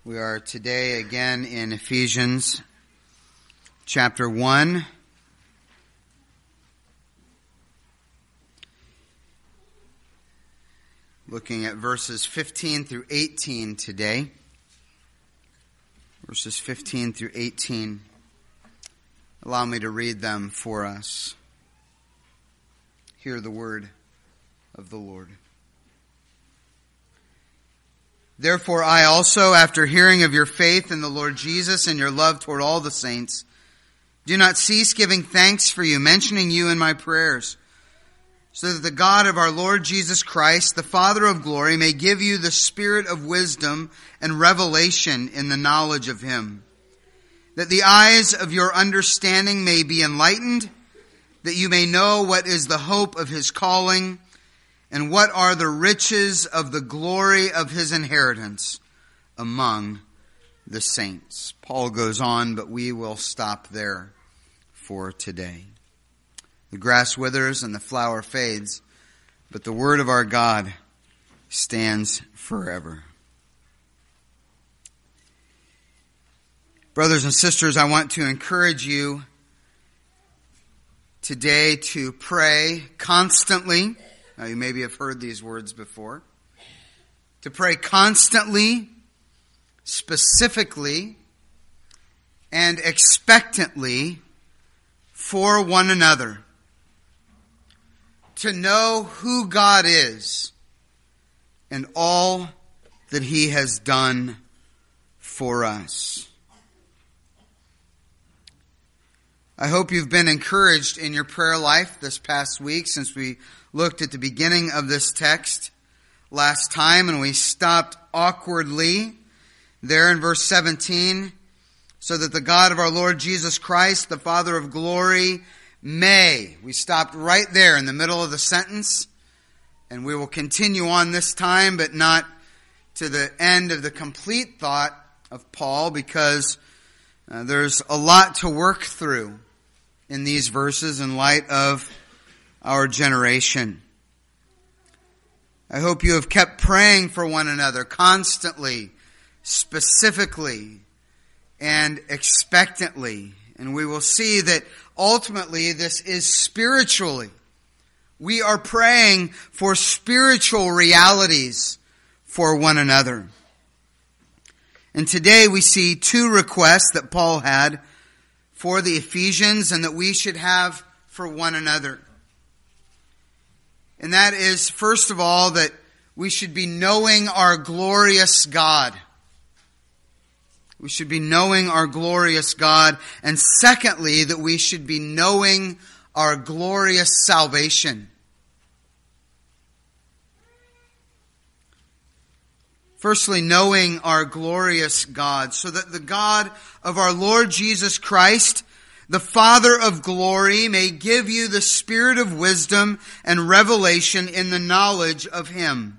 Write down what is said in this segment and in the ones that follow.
We are today again in Ephesians chapter 1. Looking at verses 15 through 18 today. Verses 15 through 18. Allow me to read them for us. Hear the word of the Lord. Therefore I also, after hearing of your faith in the Lord Jesus and your love toward all the saints, do not cease giving thanks for you, mentioning you in my prayers, so that the God of our Lord Jesus Christ, the Father of glory, may give you the spirit of wisdom and revelation in the knowledge of him, that the eyes of your understanding may be enlightened, that you may know what is the hope of his calling, and what are the riches of the glory of his inheritance among the saints. Paul goes on, but we will stop there for today. The grass withers and the flower fades, but the word of our God stands forever. Brothers and sisters, I want to encourage you today to pray constantly. Now, you maybe have heard these words before. To pray constantly, specifically, and expectantly for one another. To know who God is and all that he has done for us. I hope you've been encouraged in your prayer life this past week since we looked at the beginning of this text last time, and we stopped awkwardly there in verse 17, so that the God of our Lord Jesus Christ, the Father of glory, may. We stopped right there in the middle of the sentence, and we will continue on this time, but not to the end of the complete thought of Paul, because there's a lot to work through in these verses in light of our generation. I hope you have kept praying for one another constantly, specifically, and expectantly. And we will see that ultimately this is spiritually. We are praying for spiritual realities for one another. And today we see two requests that Paul had for the Ephesians and that we should have for one another. And that is, first of all, that we should be knowing our glorious God. We should be knowing our glorious God. And secondly, that we should be knowing our glorious salvation. Firstly, knowing our glorious God, so that the God of our Lord Jesus Christ, the Father of glory, may give you the spirit of wisdom and revelation in the knowledge of him.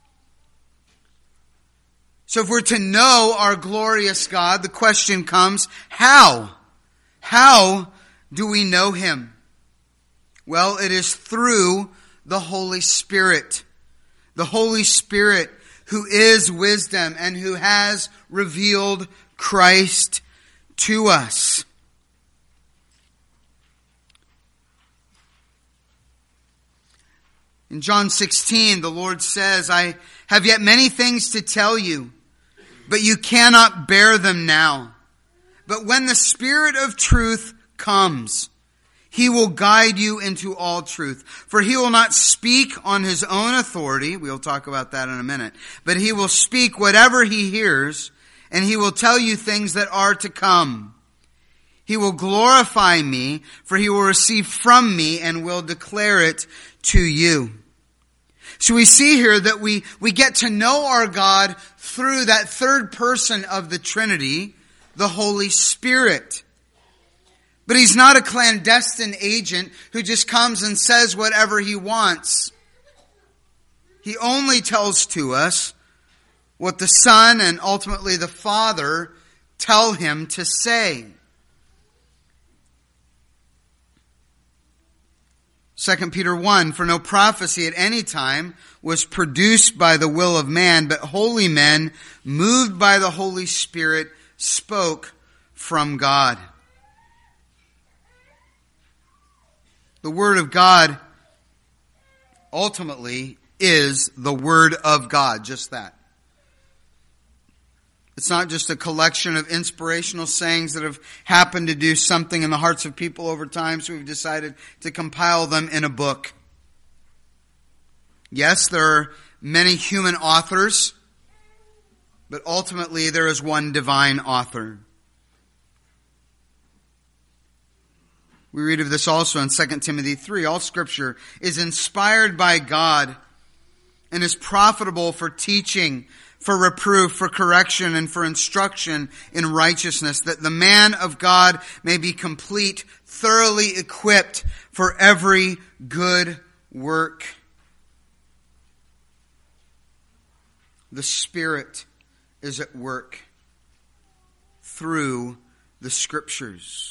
So if we're to know our glorious God, the question comes, how? How do we know him? Well, it is through the Holy Spirit. The Holy Spirit who is wisdom and who has revealed Christ to us. In John 16, the Lord says, I have yet many things to tell you, but you cannot bear them now. But when the Spirit of truth comes, he will guide you into all truth. For he will not speak on his own authority. We'll talk about that in a minute. But he will speak whatever he hears, and he will tell you things that are to come. He will glorify me, for he will receive from me and will declare it to you. So we see here that we get to know our God through that third person of the Trinity, the Holy Spirit. But he's not a clandestine agent who just comes and says whatever he wants. He only tells to us what the Son and ultimately the Father tell him to say. 2 Peter 1, for no prophecy at any time was produced by the will of man, but holy men, moved by the Holy Spirit, spoke from God. The Word of God ultimately is the Word of God, just that. It's not just a collection of inspirational sayings that have happened to do something in the hearts of people over time, so we've decided to compile them in a book. Yes, there are many human authors, but ultimately there is one divine author. We read of this also in 2 Timothy 3. All Scripture is inspired by God and is profitable for teaching, for reproof, for correction, and for instruction in righteousness, that the man of God may be complete, thoroughly equipped for every good work. The Spirit is at work through the Scriptures.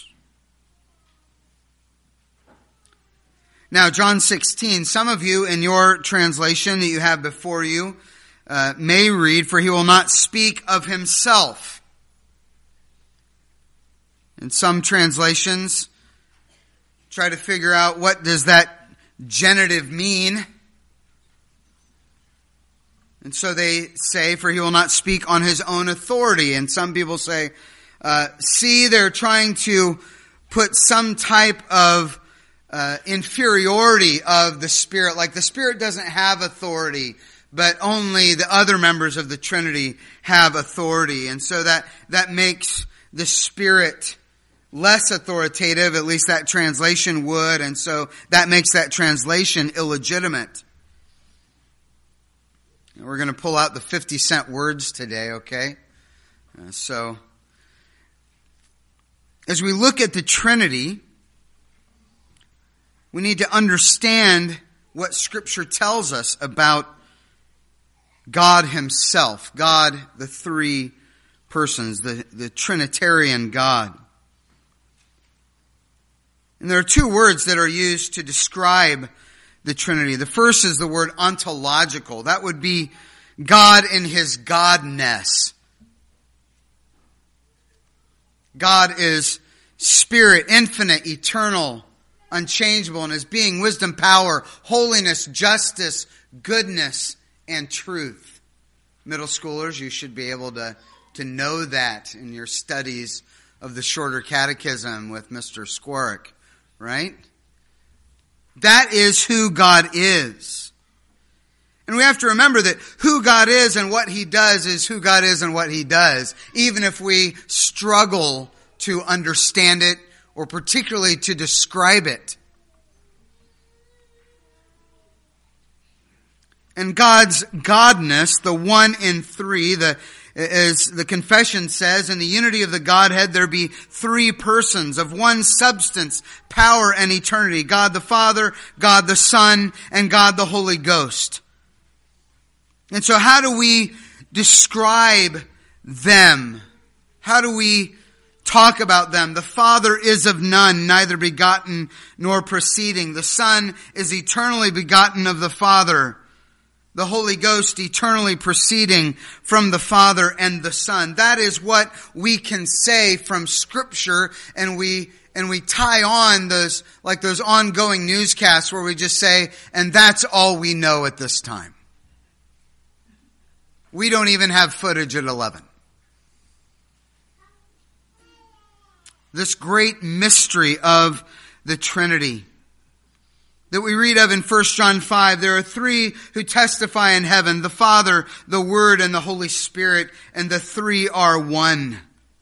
Now, John 16, some of you in your translation that you have before you may read, for he will not speak of himself. In some translations, try to figure out what does that genitive mean. And so they say, for he will not speak on his own authority. And some people say, they're trying to put some type of inferiority of the Spirit. Like the Spirit doesn't have authority, but only the other members of the Trinity have authority. And so that makes the Spirit less authoritative, at least that translation would, and so that makes that translation illegitimate. We're going to pull out the 50-cent words today, okay? So, as we look at the Trinity, we need to understand what Scripture tells us about God Himself, God, the three persons, the Trinitarian God. And there are two words that are used to describe the Trinity. The first is the word ontological. That would be God in His godness. God is Spirit, infinite, eternal, unchangeable in His being, wisdom, power, holiness, justice, goodness, and truth. Middle schoolers, you should be able to know that in your studies of the Shorter Catechism with Mr. Squarek, right? That is who God is. And we have to remember that who God is and what He does is who God is and what He does, even if we struggle to understand it or particularly to describe it. And God's godness, the one in three, as the confession says, in the unity of the Godhead there be three persons of one substance, power, and eternity. God the Father, God the Son, and God the Holy Ghost. And so how do we describe them? How do we talk about them? The Father is of none, neither begotten nor proceeding. The Son is eternally begotten of the Father. The Holy Ghost eternally proceeding from the Father and the Son. That is what we can say from Scripture, and we tie on those ongoing newscasts where we just say, and that's all we know at this time. We don't even have footage at 11. This great mystery of the Trinity that we read of in 1 John 5, there are three who testify in heaven, the Father, the Word, and the Holy Spirit, and the three are one.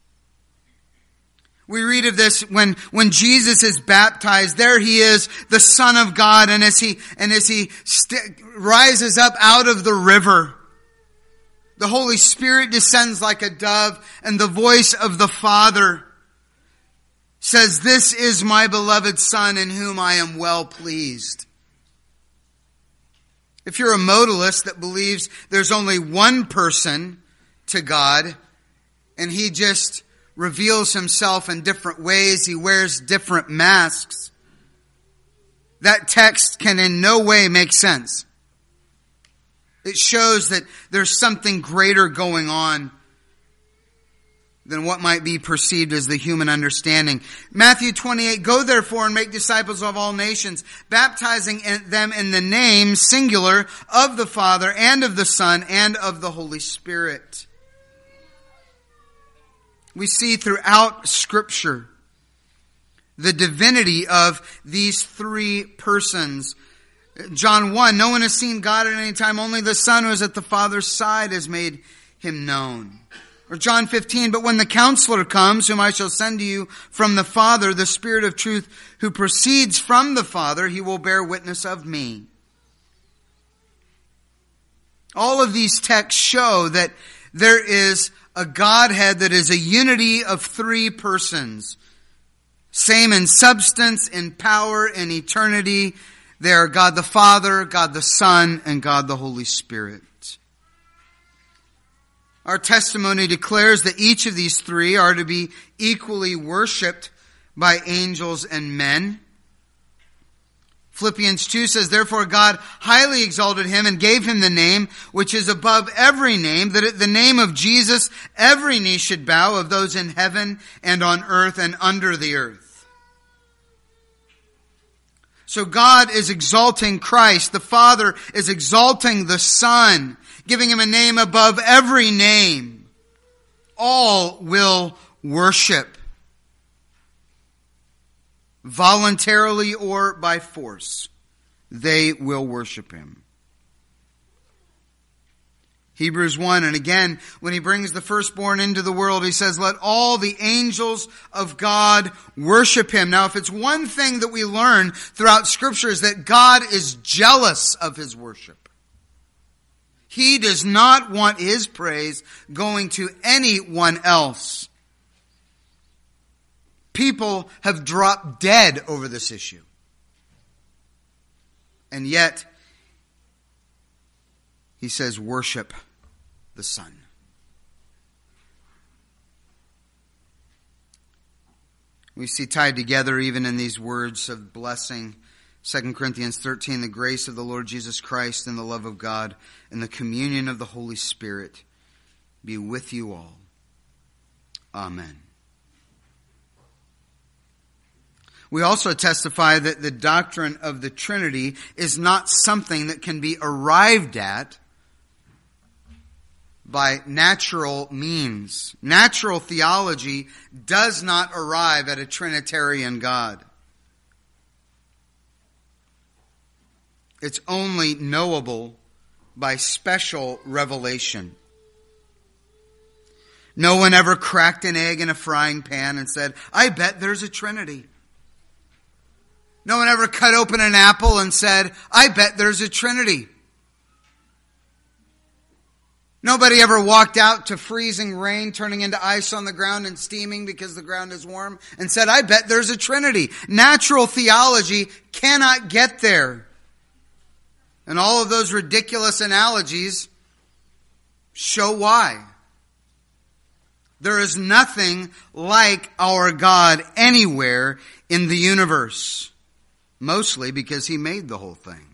We read of this when Jesus is baptized, there He is, the Son of God, and as He rises up out of the river, the Holy Spirit descends like a dove, and the voice of the Father says, "This is my beloved Son in whom I am well pleased." If you're a modalist that believes there's only one person to God and He just reveals Himself in different ways, He wears different masks, that text can in no way make sense. It shows that there's something greater going on than what might be perceived as the human understanding. Matthew 28, go therefore and make disciples of all nations, baptizing them in the name, singular, of the Father and of the Son and of the Holy Spirit. We see throughout Scripture the divinity of these three persons. John 1, no one has seen God at any time, only the Son who is at the Father's side has made him known. Or John 15, but when the Counselor comes, whom I shall send to you from the Father, the Spirit of truth who proceeds from the Father, he will bear witness of me. All of these texts show that there is a Godhead that is a unity of three persons. Same in substance, in power, in eternity. They are God the Father, God the Son, and God the Holy Spirit. Our testimony declares that each of these three are to be equally worshipped by angels and men. Philippians 2 says, therefore God highly exalted him and gave him the name which is above every name, that at the name of Jesus every knee should bow, of those in heaven and on earth and under the earth. So God is exalting Christ. The Father is exalting the Son, giving him a name above every name. All will worship, voluntarily or by force. They will worship him. Hebrews 1, and again, when he brings the firstborn into the world, he says, let all the angels of God worship him. Now, if it's one thing that we learn throughout Scripture is that God is jealous of his worship. He does not want his praise going to anyone else. People have dropped dead over this issue. And yet, he says, worship the Son. We see tied together even in these words of blessing, 2 Corinthians 13, the grace of the Lord Jesus Christ and the love of God and the communion of the Holy Spirit be with you all. Amen. We also testify that the doctrine of the Trinity is not something that can be arrived at by natural means. Natural theology does not arrive at a Trinitarian God. It's only knowable by special revelation. No one ever cracked an egg in a frying pan and said, I bet there's a Trinity. No one ever cut open an apple and said, I bet there's a Trinity. Nobody ever walked out to freezing rain, turning into ice on the ground and steaming because the ground is warm, and said, I bet there's a Trinity. Natural theology cannot get there. And all of those ridiculous analogies show why. There is nothing like our God anywhere in the universe. Mostly because he made the whole thing.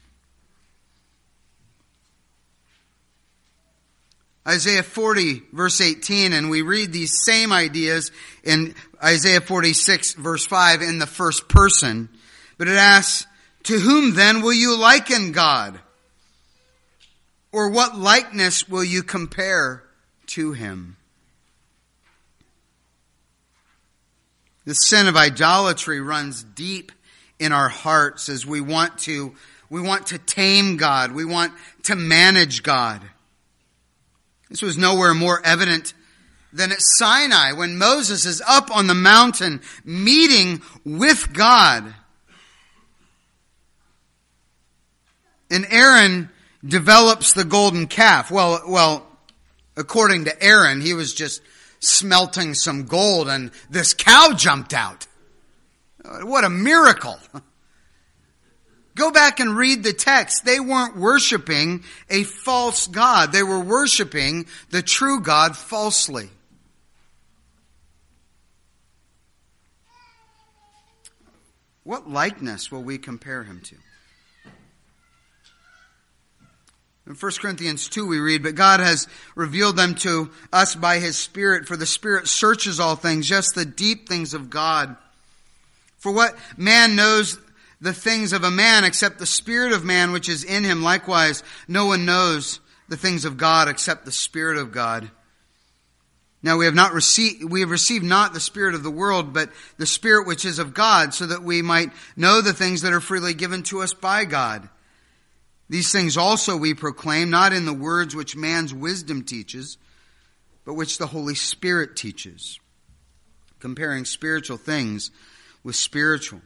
Isaiah 40 verse 18, and we read these same ideas in Isaiah 46 verse 5 in the first person. But it asks, to whom then will you liken God? Or what likeness will you compare to him? The sin of idolatry runs deep in our hearts as we want to tame God. We want to manage God. This was nowhere more evident than at Sinai when Moses is up on the mountain meeting with God. And Aaron develops the golden calf. Well, according to Aaron, he was just smelting some gold and this cow jumped out. What a miracle. Go back and read the text. They weren't worshiping a false God. They were worshiping the true God falsely. what likeness will we compare him to? In 1 Corinthians 2 we read, but God has revealed them to us by his Spirit, for the Spirit searches all things, just the deep things of God. For what man knows the things of a man except the spirit of man which is in him? Likewise, no one knows the things of God except the Spirit of God. Now we have received not the spirit of the world, but the Spirit which is of God, so that we might know the things that are freely given to us by God. These things also we proclaim, not in the words which man's wisdom teaches, but which the Holy Spirit teaches, comparing spiritual things with spiritual.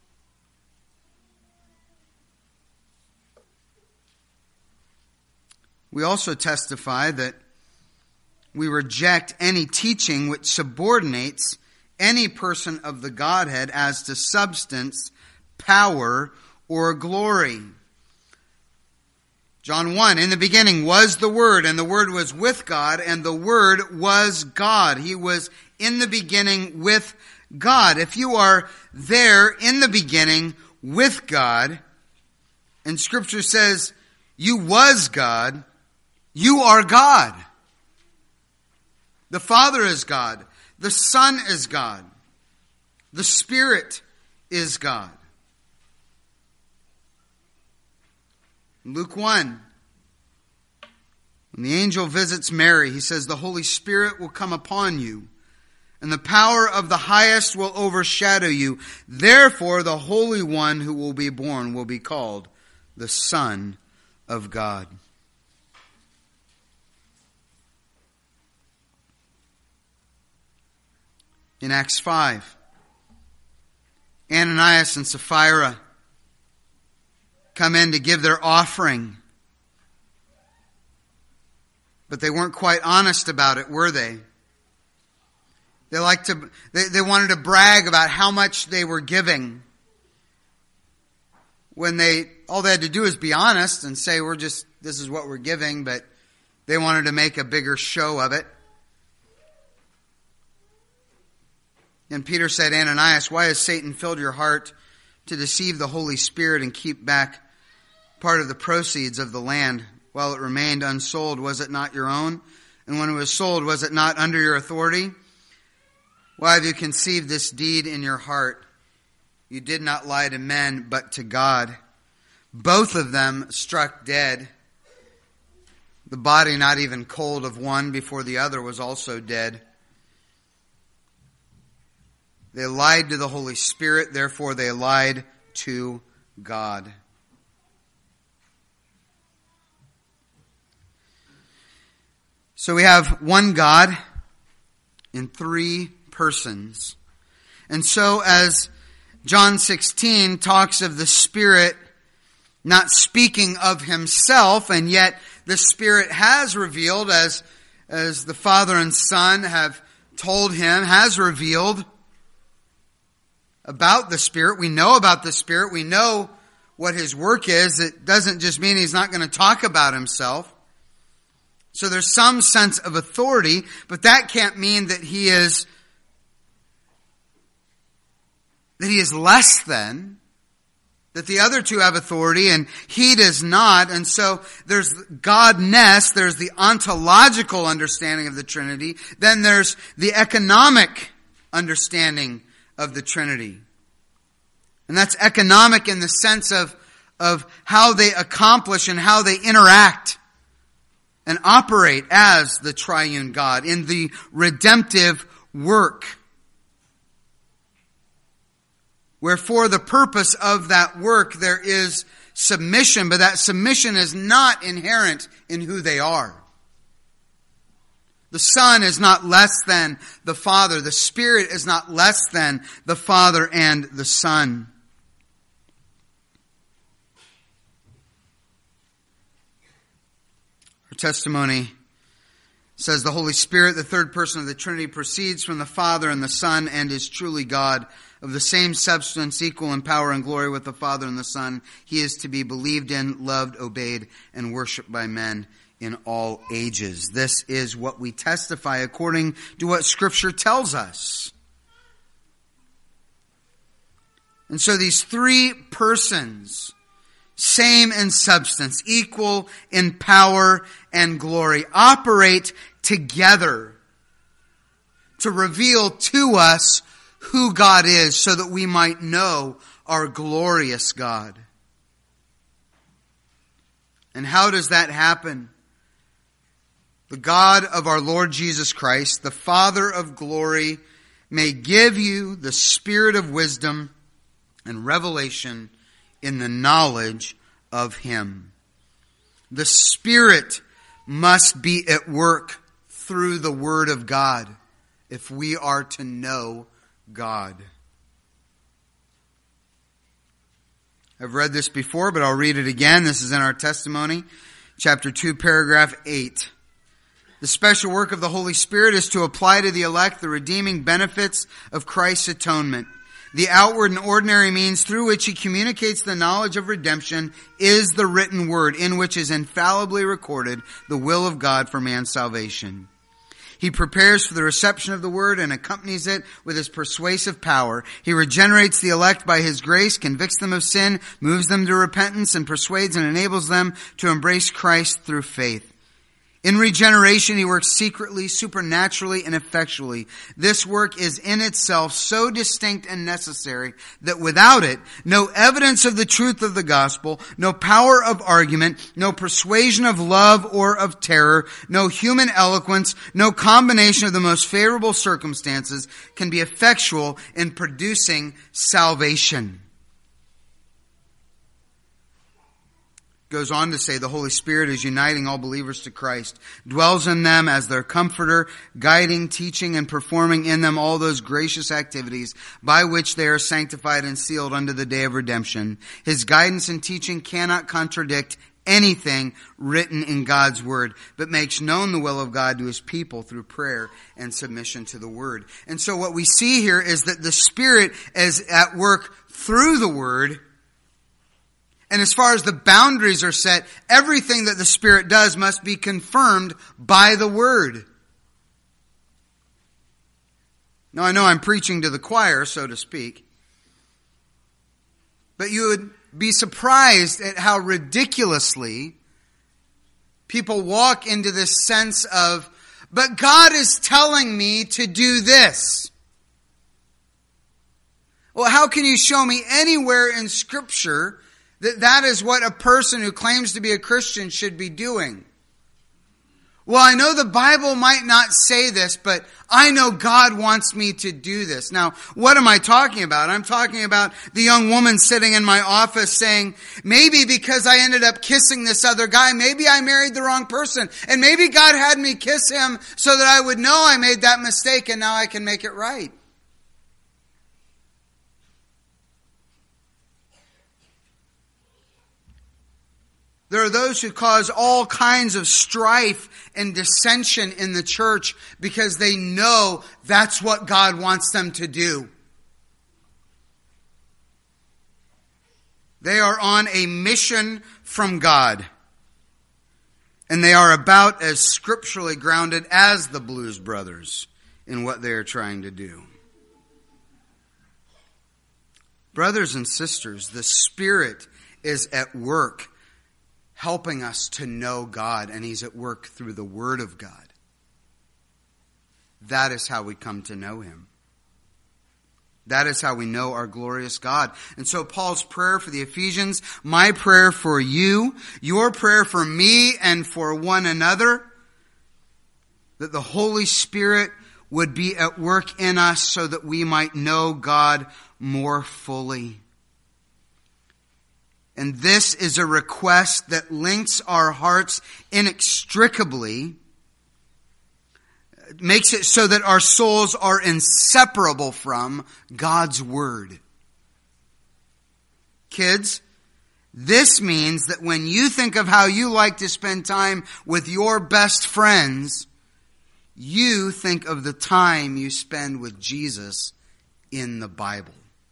We also testify that we reject any teaching which subordinates any person of the Godhead as to substance, power, or glory. John 1, in the beginning was the Word, and the Word was with God, and the Word was God. He was in the beginning with God. If you are there in the beginning with God, and Scripture says you was God, you are God. The Father is God. The Son is God. The Spirit is God. Luke 1, when the angel visits Mary, he says, the Holy Spirit will come upon you, and the power of the highest will overshadow you. Therefore, the Holy One who will be born will be called the Son of God. In Acts 5, Ananias and Sapphira come in to give their offering. But they weren't quite honest about it, were they? They wanted to brag about how much they were giving. When all they had to do is be honest and say, this is what we're giving, but they wanted to make a bigger show of it. And Peter said, Ananias, why has Satan filled your heart to deceive the Holy Spirit and keep back part of the proceeds of the land while it remained unsold? Was it not your own? And when it was sold, was it not under your authority? Why have you conceived this deed in your heart? You did not lie to men, but to God. Both of them struck dead, the body not even cold of one before the other was also dead. They lied to the Holy Spirit, therefore they lied to God. So we have one God in three persons. And so as John 16 talks of the Spirit not speaking of himself, and yet the Spirit has revealed, as the Father and Son have told him, has revealed about the Spirit. We know about the Spirit. We know what his work is. It doesn't just mean he's not going to talk about himself. So there's some sense of authority, but that can't mean that he is less than, that the other two have authority and he does not. And so there's Godness, there's the ontological understanding of the Trinity, then there's the economic understanding of the Trinity. And that's economic in the sense of how they accomplish and how they interact and operate as the triune God in the redemptive work. Where for the purpose of that work there is submission, but that submission is not inherent in who they are. The Son is not less than the Father. The Spirit is not less than the Father and the Son. Our testimony says the Holy Spirit, the third person of the Trinity, proceeds from the Father and the Son and is truly God, of the same substance, equal in power and glory with the Father and the Son. He is to be believed in, loved, obeyed, and worshipped by men in all ages. This is what we testify according to what Scripture tells us. And so these three persons, same in substance, equal in power and glory, operate together to reveal to us who God is so that we might know our glorious God. And how does that happen? The God of our Lord Jesus Christ, the Father of glory, may give you the spirit of wisdom and revelation in the knowledge of Him. The Spirit must be at work through the Word of God if we are to know God. I've read this before, but I'll read it again. This is in our testimony, chapter 2, paragraph 8. The special work of the Holy Spirit is to apply to the elect the redeeming benefits of Christ's atonement. The outward and ordinary means through which He communicates the knowledge of redemption is the written word, in which is infallibly recorded the will of God for man's salvation. He prepares for the reception of the word and accompanies it with His persuasive power. He regenerates the elect by His grace, convicts them of sin, moves them to repentance, and persuades and enables them to embrace Christ through faith. In regeneration, He works secretly, supernaturally, and effectually. This work is in itself so distinct and necessary that without it, no evidence of the truth of the gospel, no power of argument, no persuasion of love or of terror, no human eloquence, no combination of the most favorable circumstances can be effectual in producing salvation. Goes on to say the Holy Spirit is uniting all believers to Christ, dwells in them as their comforter, guiding, teaching, and performing in them all those gracious activities by which they are sanctified and sealed unto the day of redemption. His guidance and teaching cannot contradict anything written in God's Word, but makes known the will of God to His people through prayer and submission to the Word. And so what we see here is that the Spirit is at work through the Word. And as far as the boundaries are set, everything that the Spirit does must be confirmed by the Word. Now, I know I'm preaching to the choir, so to speak. But you would be surprised at how ridiculously people walk into this sense of, but God is telling me to do this. Well, how can you show me anywhere in Scripture that is what a person who claims to be a Christian should be doing? Well, I know the Bible might not say this, but I know God wants me to do this. Now, what am I talking about? I'm talking about the young woman sitting in my office saying, maybe because I ended up kissing this other guy, maybe I married the wrong person, and maybe God had me kiss him so that I would know I made that mistake and now I can make it right. There are those who cause all kinds of strife and dissension in the church because they know that's what God wants them to do. They are on a mission from God. And they are about as scripturally grounded as the Blues Brothers in what they are trying to do. Brothers and sisters, the Spirit is at work helping us to know God, and He's at work through the Word of God. That is how we come to know Him. That is how we know our glorious God. And so Paul's prayer for the Ephesians, my prayer for you, your prayer for me and for one another, that the Holy Spirit would be at work in us so that we might know God more fully. And this is a request that links our hearts inextricably, makes it so that our souls are inseparable from God's Word. Kids, this means that when you think of how you like to spend time with your best friends, you think of the time you spend with Jesus in the Bible.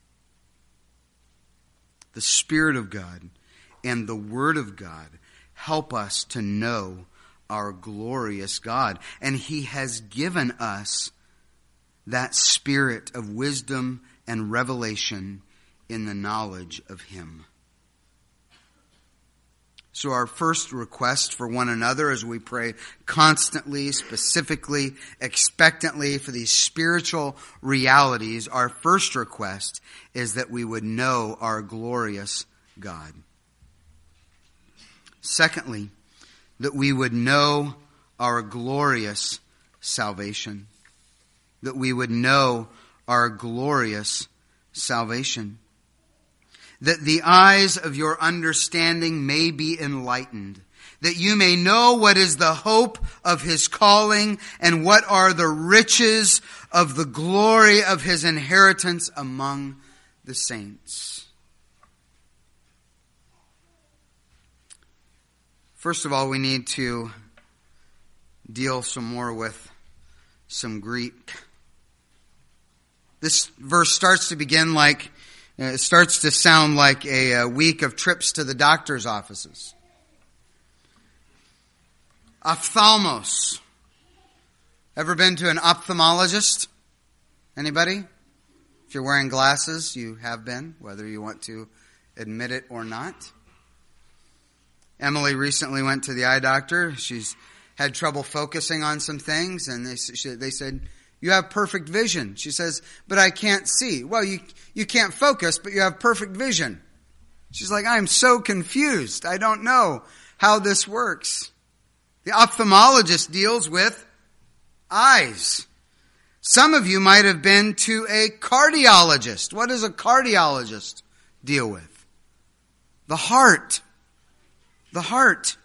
The Spirit of God and the Word of God help us to know our glorious God. And He has given us that spirit of wisdom and revelation in the knowledge of Him. So our first request for one another as we pray constantly, specifically, expectantly for these spiritual realities, our first request is that we would know our glorious God. Secondly, that we would know our glorious salvation. That we would know our glorious salvation. That the eyes of your understanding may be enlightened, that you may know what is the hope of His calling and what are the riches of the glory of His inheritance among the saints. First of all, we need to deal some more with some Greek. This verse starts to begin like it starts to sound like a week of trips to the doctor's offices. Ophthalmos. Ever been to an ophthalmologist? Anybody? If you're wearing glasses, you have been, whether you want to admit it or not. Emily recently went to the eye doctor. She's had trouble focusing on some things, and they said, "You have perfect vision." She says, "But I can't see." "Well, you can't focus, but you have perfect vision." She's like, "I'm so confused. I don't know how this works." The ophthalmologist deals with eyes. Some of you might have been to a cardiologist. What does a cardiologist deal with? The heart. The heart.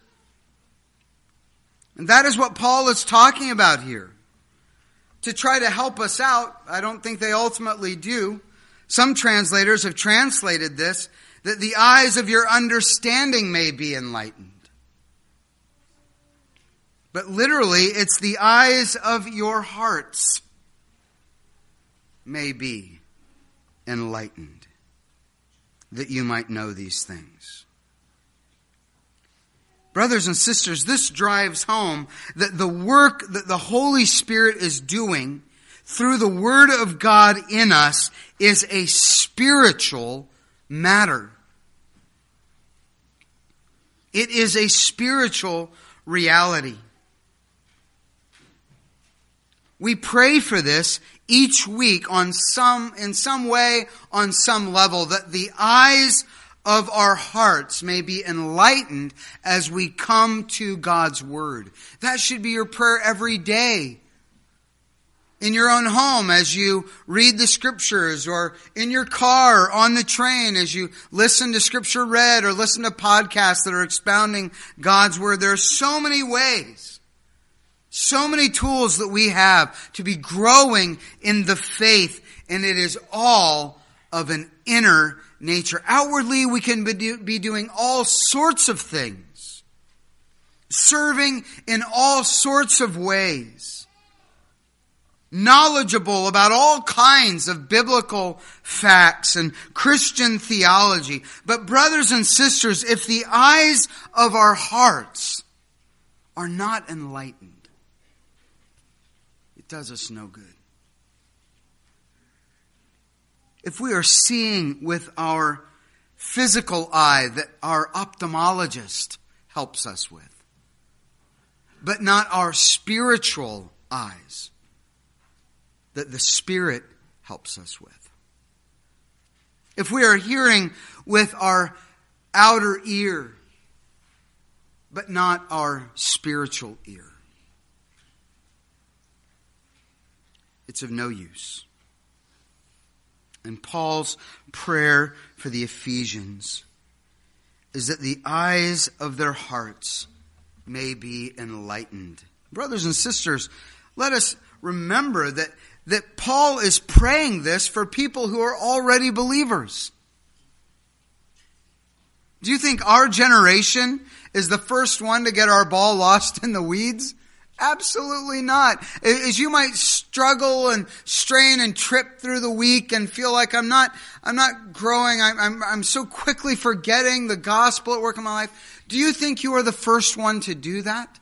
And that is what Paul is talking about here. To try to help us out, I don't think they ultimately do. Some translators have translated this, that the eyes of your understanding may be enlightened. But literally, it's the eyes of your hearts may be enlightened, that you might know these things. Brothers and sisters, this drives home that the work that the Holy Spirit is doing through the Word of God in us is a spiritual matter. It is a spiritual reality. We pray for this each week in some way, on some level, that the eyes of our hearts may be enlightened as we come to God's Word. That should be your prayer every day. In your own home as you read the Scriptures, or in your car, on the train as you listen to Scripture read or listen to podcasts that are expounding God's Word. There are so many ways, so many tools that we have to be growing in the faith, and it is all of an inner nature. Outwardly, we can be doing all sorts of things, serving in all sorts of ways, knowledgeable about all kinds of biblical facts and Christian theology. But brothers and sisters, if the eyes of our hearts are not enlightened, it does us no good. If we are seeing with our physical eye that our ophthalmologist helps us with, but not our spiritual eyes that the Spirit helps us with. If we are hearing with our outer ear, but not our spiritual ear, it's of no use. And Paul's prayer for the Ephesians is that the eyes of their hearts may be enlightened. Brothers and sisters, let us remember that Paul is praying this for people who are already believers. Do you think our generation is the first one to get our ball lost in the weeds? Absolutely not. As you might struggle and strain and trip through the week and feel like I'm not growing, I'm so quickly forgetting the gospel at work in my life. Do you think you are the first one to do that?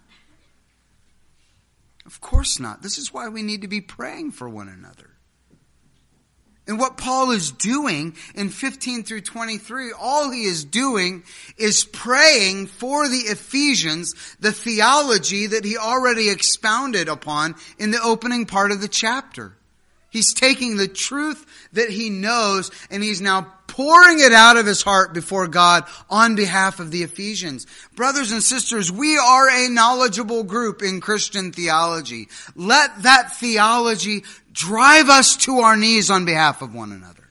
Of course not. This is why we need to be praying for one another. And what Paul is doing in 15 through 23, all he is doing is praying for the Ephesians, the theology that he already expounded upon in the opening part of the chapter. He's taking the truth that he knows and he's now pouring it out of his heart before God on behalf of the Ephesians. Brothers and sisters, we are a knowledgeable group in Christian theology. Let that theology drive us to our knees on behalf of one another.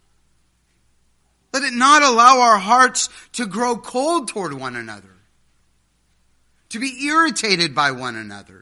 Let it not allow our hearts to grow cold toward one another, to be irritated by one another,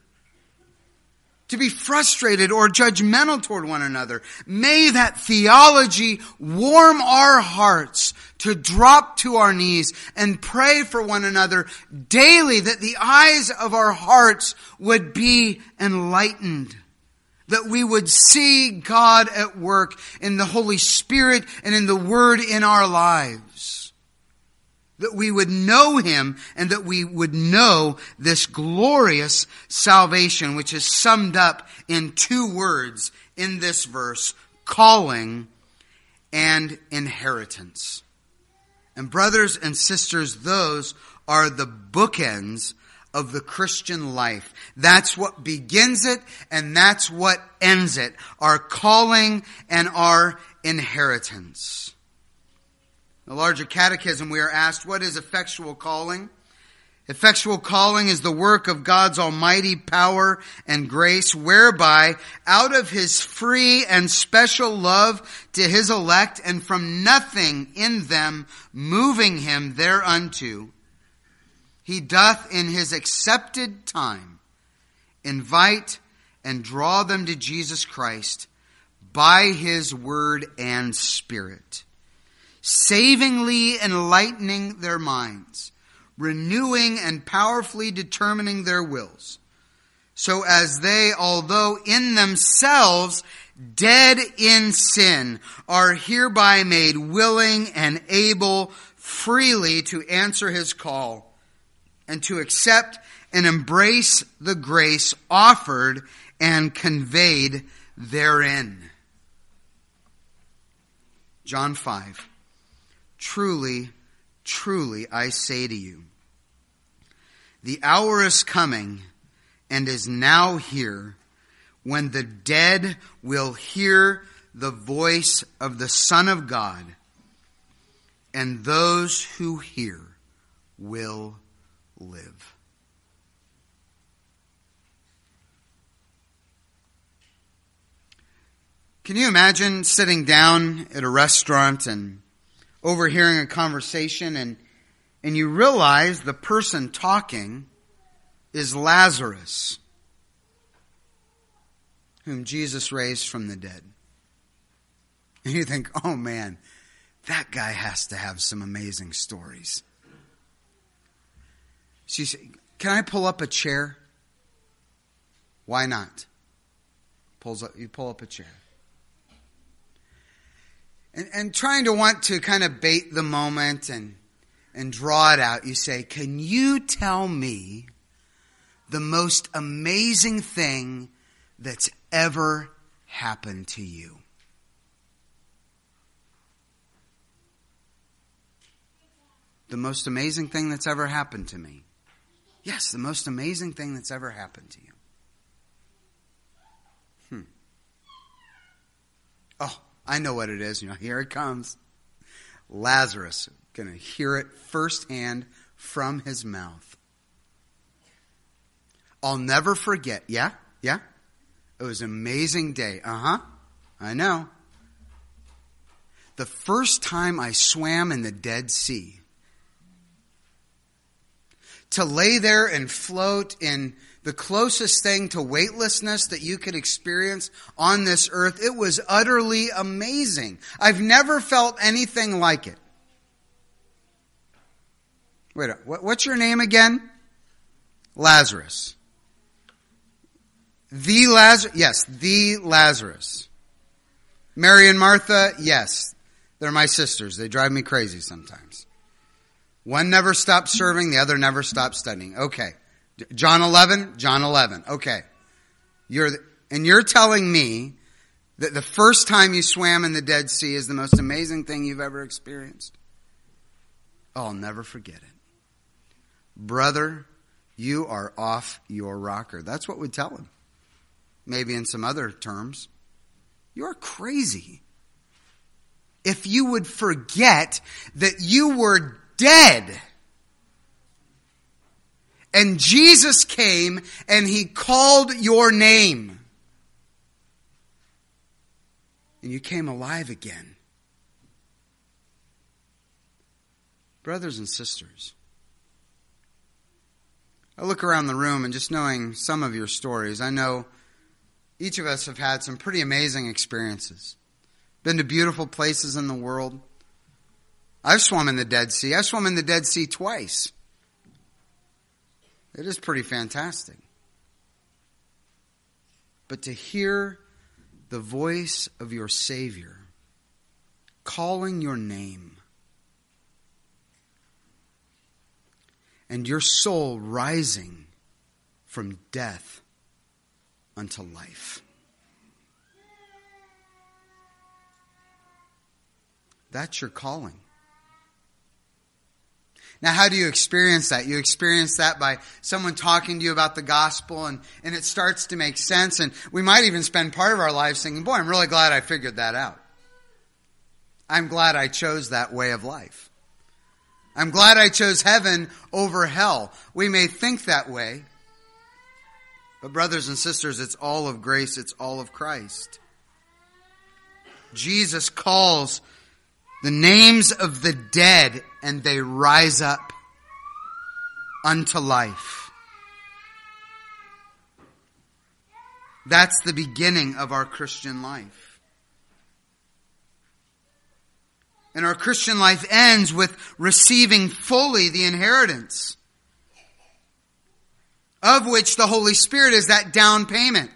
to be frustrated or judgmental toward one another. May that theology warm our hearts to drop to our knees and pray for one another daily, that the eyes of our hearts would be enlightened, that we would see God at work in the Holy Spirit and in the Word in our lives. That we would know Him and that we would know this glorious salvation, which is summed up in 2 words in this verse: calling and inheritance. And brothers and sisters, those are the bookends of the Christian life. That's what begins it and that's what ends it. Our calling and our inheritance. In the larger catechism, we are asked, what is effectual calling? Effectual calling is the work of God's almighty power and grace, whereby out of His free and special love to His elect, and from nothing in them moving Him thereunto, He doth in His accepted time invite and draw them to Jesus Christ by His word and Spirit, savingly enlightening their minds, renewing and powerfully determining their wills, so as they, although in themselves dead in sin, are hereby made willing and able freely to answer His call and to accept and embrace the grace offered and conveyed therein. John 5. Truly, truly, I say to you, the hour is coming and is now here when the dead will hear the voice of the Son of God, and those who hear will live. Can you imagine sitting down at a restaurant and overhearing a conversation and you realize the person talking is Lazarus, whom Jesus raised from the dead? And you think, oh man, that guy has to have some amazing stories. She said, can I pull up a chair? Why not? You pull up a chair. And trying to want to kind of bait the moment and draw it out, you say, can you tell me the most amazing thing that's ever happened to you? The most amazing thing that's ever happened to me. Yes, the most amazing thing that's ever happened to you. Oh, I know what it is. Here it comes. Lazarus, going to hear it firsthand from his mouth. I'll never forget. Yeah? It was an amazing day. I know. The first time I swam in the Dead Sea. To lay there and float in the closest thing to weightlessness that you could experience on this earth, it was utterly amazing. I've never felt anything like it. Wait, what's your name again? Lazarus. The Lazarus? Yes, the Lazarus. Mary and Martha? Yes. They're my sisters. They drive me crazy sometimes. One never stopped serving, the other never stopped studying. Okay. John 11? John 11. Okay. You're telling me that the first time you swam in the Dead Sea is the most amazing thing you've ever experienced? I'll never forget it. Brother, you are off your rocker. That's what we'd tell him. Maybe in some other terms. You're crazy. If you would forget that you were dead. And Jesus came and he called your name. And you came alive again. Brothers and sisters, I look around the room and just knowing some of your stories, I know each of us have had some pretty amazing experiences. Been to beautiful places in the world. I've swum in the Dead Sea. I've swum in the Dead Sea twice. It is pretty fantastic. But to hear the voice of your Savior calling your name and your soul rising from death unto life. That's your calling. Now, how do you experience that? You experience that by someone talking to you about the gospel, and it starts to make sense. And we might even spend part of our lives thinking, boy, I'm really glad I figured that out. I'm glad I chose that way of life. I'm glad I chose heaven over hell. We may think that way. But brothers and sisters, it's all of grace. It's all of Christ. Jesus calls the names of the dead, and they rise up unto life. That's the beginning of our Christian life. And our Christian life ends with receiving fully the inheritance, of which the Holy Spirit is that down payment,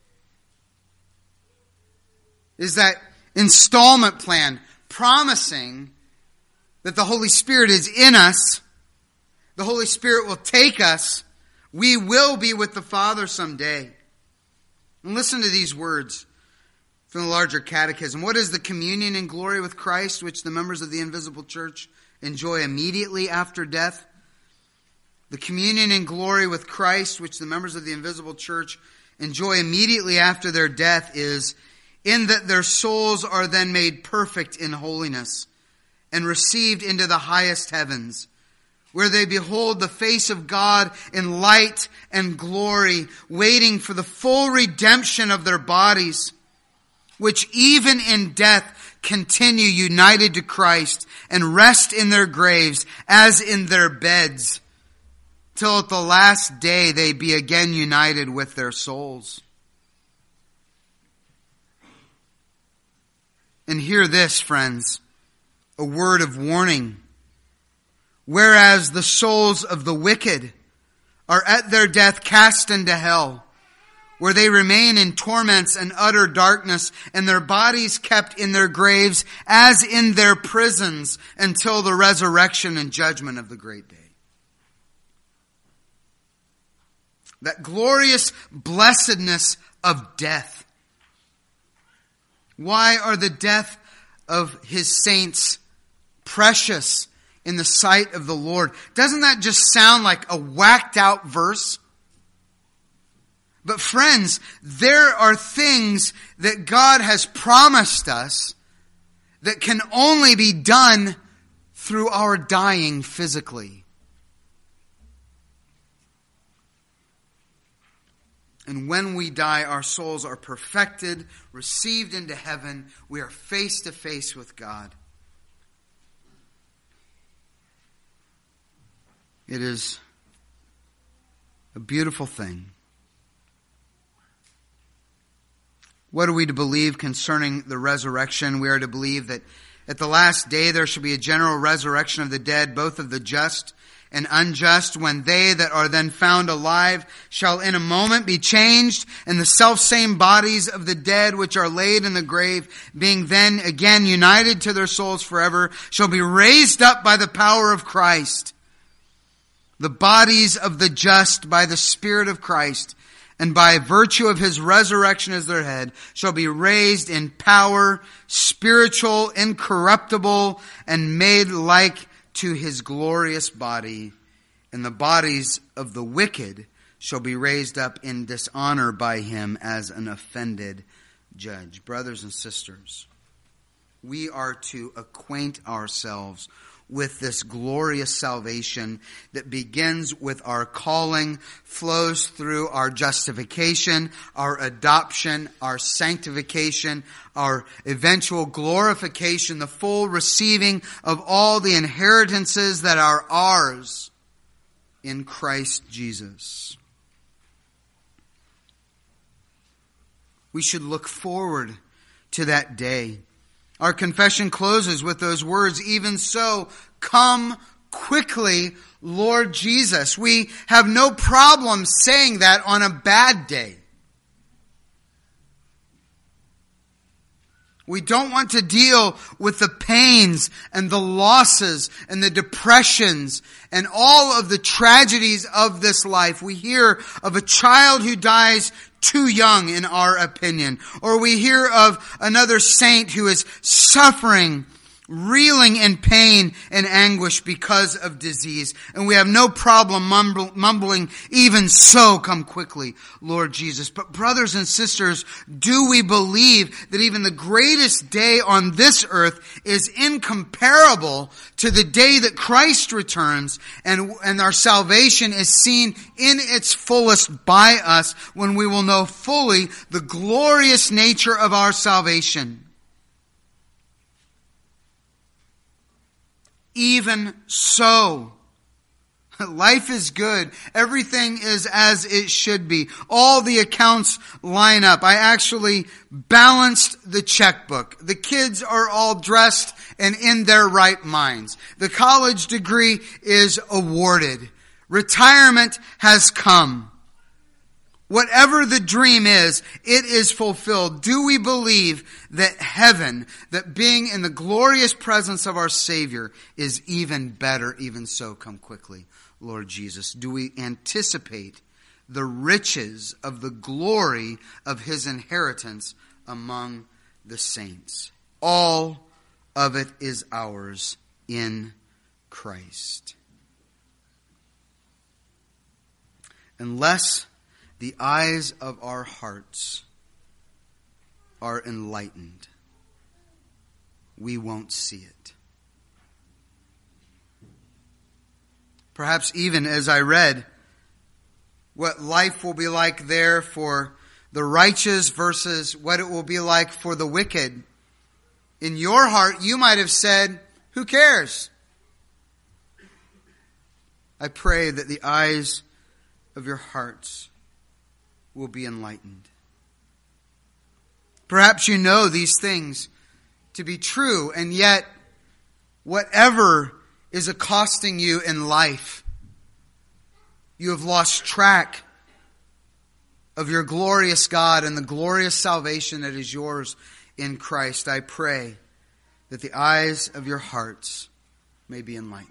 is that installment plan, promising that the Holy Spirit is in us. The Holy Spirit will take us. We will be with the Father someday. And listen to these words from the larger catechism. What is the communion in glory with Christ, which the members of the invisible church enjoy immediately after death? The communion in glory with Christ, which the members of the invisible church enjoy immediately after their death, is in that their souls are then made perfect in holiness and received into the highest heavens, where they behold the face of God in light and glory, waiting for the full redemption of their bodies, which even in death continue united to Christ and rest in their graves as in their beds, till at the last day they be again united with their souls. And hear this, friends, a word of warning. Whereas the souls of the wicked are at their death cast into hell, where they remain in torments and utter darkness, and their bodies kept in their graves as in their prisons until the resurrection and judgment of the great day. That glorious blessedness of death. Why are the death of his saints precious in the sight of the Lord? Doesn't that just sound like a whacked out verse? But friends, there are things that God has promised us that can only be done through our dying physically. And when we die, our souls are perfected, received into heaven. We are face to face with God. It is a beautiful thing. What are we to believe concerning the resurrection? We are to believe that at the last day there shall be a general resurrection of the dead, both of the just and unjust, when they that are then found alive shall in a moment be changed, and the selfsame bodies of the dead which are laid in the grave, being then again united to their souls forever, shall be raised up by the power of Christ. The bodies of the just by the Spirit of Christ, and by virtue of his resurrection as their head, shall be raised in power, spiritual, incorruptible, and made like to his glorious body. And the bodies of the wicked shall be raised up in dishonor by him as an offended judge. Brothers and sisters, we are to acquaint ourselves with this glorious salvation that begins with our calling, flows through our justification, our adoption, our sanctification, our eventual glorification, the full receiving of all the inheritances that are ours in Christ Jesus. We should look forward to that day. Our confession closes with those words, even so, come quickly, Lord Jesus. We have no problem saying that on a bad day. We don't want to deal with the pains and the losses and the depressions and all of the tragedies of this life. We hear of a child who dies too young, in our opinion. Or we hear of another saint who is suffering, reeling in pain and anguish because of disease. And we have no problem mumbling, even so, come quickly, Lord Jesus. But brothers and sisters, do we believe that even the greatest day on this earth is incomparable to the day that Christ returns and our salvation is seen in its fullest by us when we will know fully the glorious nature of our salvation? Even so, life is good. Everything is as it should be. All the accounts line up. I actually balanced the checkbook. The kids are all dressed and in their right minds. The college degree is awarded. Retirement has come. Whatever the dream is, it is fulfilled. Do we believe that heaven, that being in the glorious presence of our Savior, is even better? Even so, come quickly, Lord Jesus. Do we anticipate the riches of the glory of his inheritance among the saints? All of it is ours in Christ. Unless the eyes of our hearts are enlightened, we won't see it. Perhaps even as I read what life will be like there for the righteous versus what it will be like for the wicked, in your heart you might have said, who cares? I pray that the eyes of your hearts will be enlightened. Perhaps you know these things to be true, and yet whatever is accosting you in life, you have lost track of your glorious God and the glorious salvation that is yours in Christ. I pray that the eyes of your hearts may be enlightened.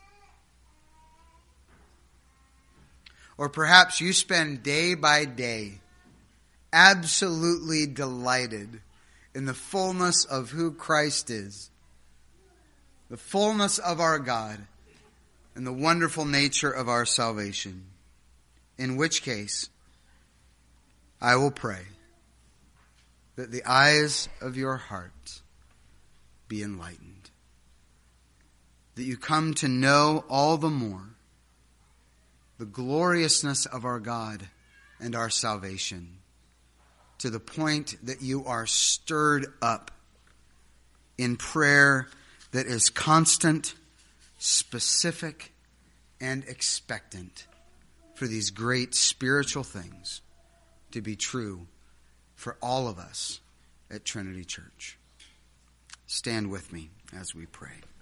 Or perhaps you spend day by day absolutely delighted in the fullness of who Christ is, the fullness of our God, and the wonderful nature of our salvation. In which case, I will pray that the eyes of your heart be enlightened, that you come to know all the more the gloriousness of our God and our salvation, to the point that you are stirred up in prayer that is constant, specific, and expectant for these great spiritual things to be true for all of us at Trinity Church. Stand with me as we pray.